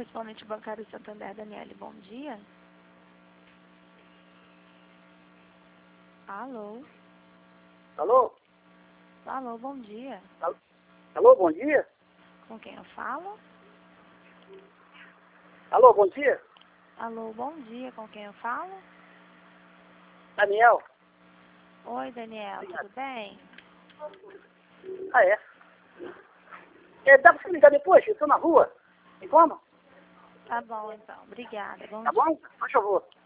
correspondente bancário Santander, Daniele, bom dia. Alô? Alô? Alô, bom dia. Alô, bom dia? Com quem eu falo? Alô, bom dia? Alô, bom dia, com quem eu falo? Daniel? Oi, Daniel, tudo bem? Ah, é? Dá pra você ligar depois? Eu tô na rua. Me como? Tá bom, então. Obrigada. Bom Tá dia. bom? Por favor.